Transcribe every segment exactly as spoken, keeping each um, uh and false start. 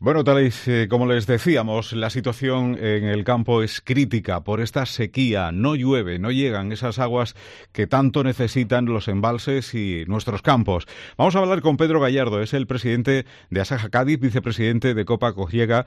Bueno, tal y eh, como les decíamos, la situación en el campo es crítica por esta sequía. No llueve, no llegan esas aguas que tanto necesitan los embalses y nuestros campos. Vamos a hablar con Pedro Gallardo, es el presidente de Asaja Cádiz, vicepresidente de Copa Cogiega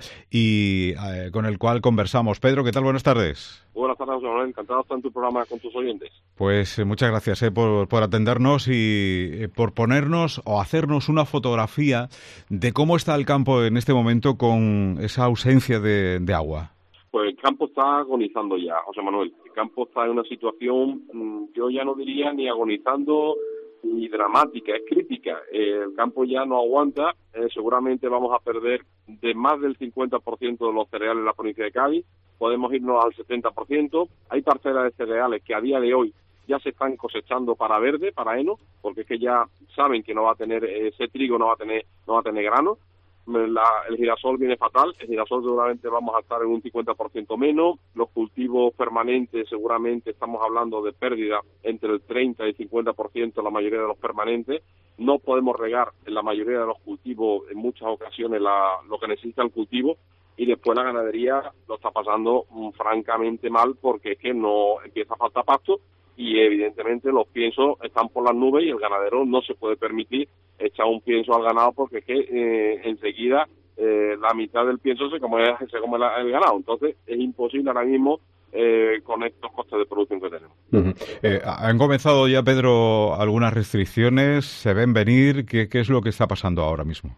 y eh, con el cual conversamos. Pedro, ¿qué tal? Buenas tardes. Buenas tardes, José Manuel. Encantado de estar en tu programa con tus oyentes. Pues eh, muchas gracias eh, por, por atendernos y eh, por ponernos o hacernos una fotografía de cómo está el campo en este momento con esa ausencia de, de agua. Pues el campo está agonizando ya, José Manuel. El campo está en una situación, yo ya no diría ni agonizando ni dramática, es crítica. Eh, el campo ya no aguanta, eh, seguramente vamos a perder de más del cincuenta por ciento de los cereales en la provincia de Cádiz, podemos irnos al setenta por ciento. Hay parcelas de cereales que a día de hoy ya se están cosechando para verde, para heno, porque es que ya saben que no va a tener, ese trigo no va a tener, no va a tener grano. La, el girasol viene fatal, el girasol seguramente vamos a estar en un cincuenta por ciento menos, los cultivos permanentes seguramente estamos hablando de pérdida entre el treinta y el cincuenta por ciento la mayoría de los permanentes, no podemos regar en la mayoría de los cultivos en muchas ocasiones la, lo que necesita el cultivo, y después la ganadería lo está pasando mm, francamente mal porque es que no empieza a faltar pasto y evidentemente los piensos están por las nubes y el ganadero no se puede permitir echar un pienso al ganado porque es que eh, enseguida eh, la mitad del pienso se come, se come la, el ganado. Entonces es imposible ahora mismo eh, con estos costes de producción que tenemos. Uh-huh. Eh, ¿Han comenzado ya, Pedro, algunas restricciones? ¿Se ven venir? ¿Qué, qué es lo que está pasando ahora mismo?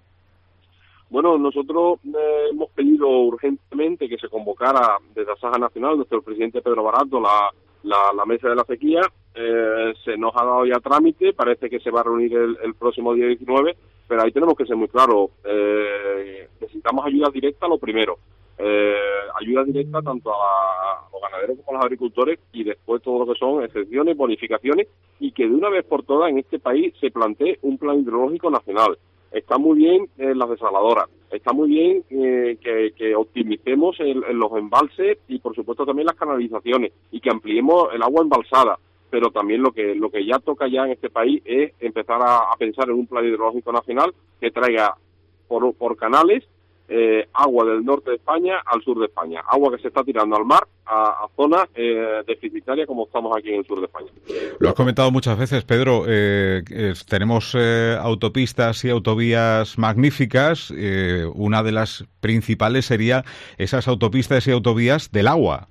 Bueno, nosotros eh, hemos pedido urgentemente que se convocara desde Asaja Nacional, nuestro presidente Pedro Barato, la La, la mesa de la sequía, eh, se nos ha dado ya trámite, parece que se va a reunir el, el próximo día diecinueve, pero ahí tenemos que ser muy claros, eh, necesitamos ayuda directa lo primero, eh, ayuda directa tanto a, a los ganaderos como a los agricultores y después todo lo que son excepciones, bonificaciones y que de una vez por todas en este país se plantee un plan hidrológico nacional. Está muy bien eh, las desaladoras, está muy bien eh, que, que optimicemos el, el, los embalses y por supuesto también las canalizaciones y que ampliemos el agua embalsada, pero también lo que lo que ya toca ya en este país es empezar a, a pensar en un plan hidrológico nacional que traiga por, por canales eh, agua del norte de España al sur de España, agua que se está tirando al mar a, a zonas eh, deficitarias como estamos aquí en el sur de España. Lo has comentado muchas veces, Pedro, eh, es, tenemos eh, autopistas y autovías magníficas, eh, una de las principales sería esas autopistas y autovías del agua.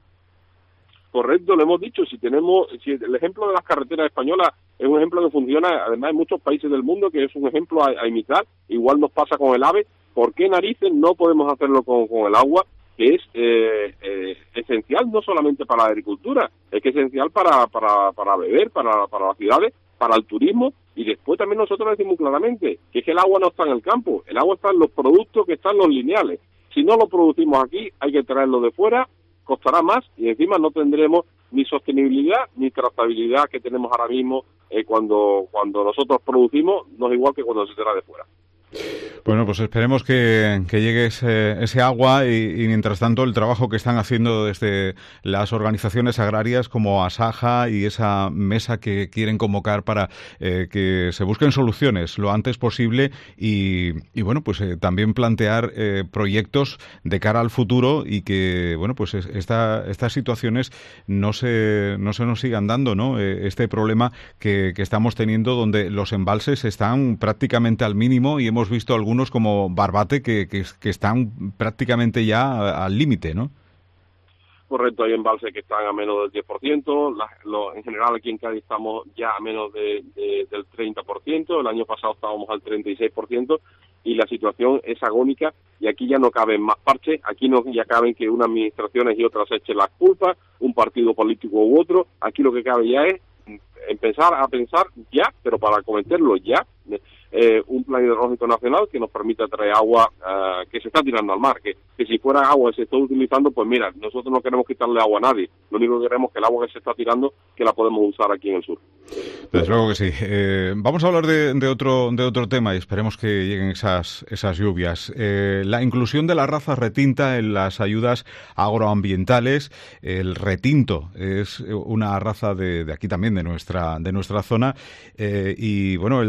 Correcto, lo hemos dicho, si tenemos, si el ejemplo de las carreteras españolas es un ejemplo que funciona además en muchos países del mundo, que es un ejemplo a, a imitar, igual nos pasa con el AVE, ¿por qué narices no podemos hacerlo con, con el agua? Que es eh, eh, esencial no solamente para la agricultura, es que es esencial para, para, para beber, para, para las ciudades, para el turismo, y después también nosotros decimos claramente que es que el agua no está en el campo, el agua está en los productos que están los lineales. Si no lo producimos aquí, hay que traerlo de fuera, costará más y encima no tendremos ni sostenibilidad ni trazabilidad que tenemos ahora mismo eh, cuando cuando nosotros producimos, no es igual que cuando se trae de fuera. Bueno, pues esperemos que, que llegue ese, ese agua y, y mientras tanto el trabajo que están haciendo desde las organizaciones agrarias como Asaja y esa mesa que quieren convocar para eh, que se busquen soluciones lo antes posible y, y bueno, pues eh, también plantear eh, proyectos de cara al futuro y que, bueno, pues esta, estas situaciones no se, no se nos sigan dando, ¿no? Eh, este problema que, que estamos teniendo donde los embalses están prácticamente al mínimo y hemos Hemos visto algunos como Barbate que, que, que están prácticamente ya al límite, ¿no? Correcto, hay embalses que están a menos del diez por ciento, la, lo, en general aquí en Cádiz estamos ya a menos de, de, del treinta por ciento, el año pasado estábamos al treinta y seis por ciento y la situación es agónica y aquí ya no caben más parches, aquí no ya caben que unas administraciones y otras echen las culpas, un partido político u otro, aquí lo que cabe ya es empezar a pensar ya, pero para cometerlo ya, eh, un plan hidrológico nacional que nos permita traer agua uh, que se está tirando al mar, que, que si fuera agua que se está utilizando, pues mira, nosotros no queremos quitarle agua a nadie, lo único que queremos es que el agua que se está tirando, que la podemos usar aquí en el sur. Desde luego que sí. Eh, vamos a hablar de, de otro de otro tema y esperemos que lleguen esas esas lluvias. Eh, la inclusión de la raza retinta en las ayudas agroambientales. El retinto es una raza de, de aquí también, de nuestra de nuestra zona, eh, y bueno, el trabajo que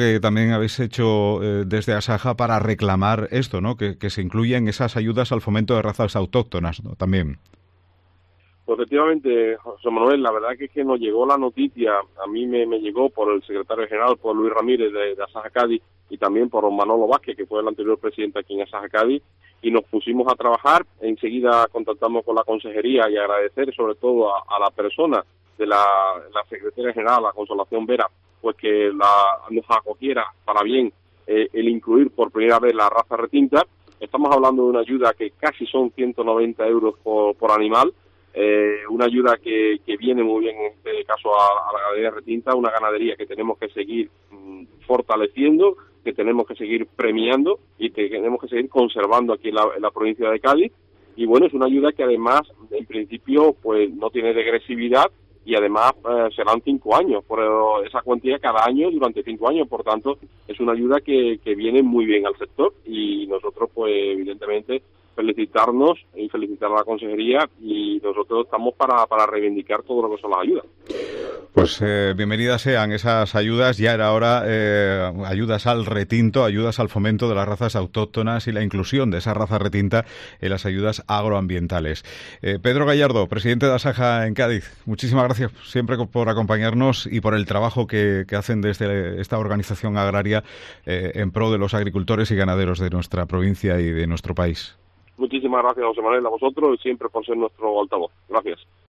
que también habéis hecho eh, desde Asaja para reclamar esto, ¿no? Que, que se incluyan esas ayudas al fomento de razas autóctonas, ¿no? También. Pues efectivamente, José Manuel, la verdad que es que nos llegó la noticia, a mí me, me llegó por el secretario general, por Luis Ramírez de, de Asaja Cádiz, y también por Manolo Vázquez, que fue el anterior presidente aquí en Asaja Cádiz, y nos pusimos a trabajar. Enseguida contactamos con la consejería y agradecer sobre todo a, a la persona de la, la secretaria general, la Consolación Vera, pues que la, nos acogiera para bien eh, el incluir por primera vez la raza retinta. Estamos hablando de una ayuda que casi son ciento noventa euros por, por animal, eh, una ayuda que, que viene muy bien en este caso a, a la ganadería retinta, una ganadería que tenemos que seguir mmm, fortaleciendo, que tenemos que seguir premiando y que tenemos que seguir conservando aquí en la, en la provincia de Cádiz. Y bueno, es una ayuda que además, en principio, pues no tiene degresividad y además eh, serán cinco años, por esa cuantía cada año durante cinco años. Por tanto, es una ayuda que, que viene muy bien al sector y nosotros, pues evidentemente, felicitarnos y felicitar a la consejería, y nosotros estamos para, para reivindicar todo lo que son las ayudas. Pues eh, bienvenidas sean esas ayudas. Ya era hora, eh, ayudas al retinto, ayudas al fomento de las razas autóctonas y la inclusión de esa raza retinta en las ayudas agroambientales. Eh, Pedro Gallardo, presidente de Asaja en Cádiz, muchísimas gracias siempre por acompañarnos y por el trabajo que, que hacen desde esta organización agraria eh, en pro de los agricultores y ganaderos de nuestra provincia y de nuestro país. Muchísimas gracias, José Manuel, a vosotros y siempre por ser nuestro altavoz. Gracias.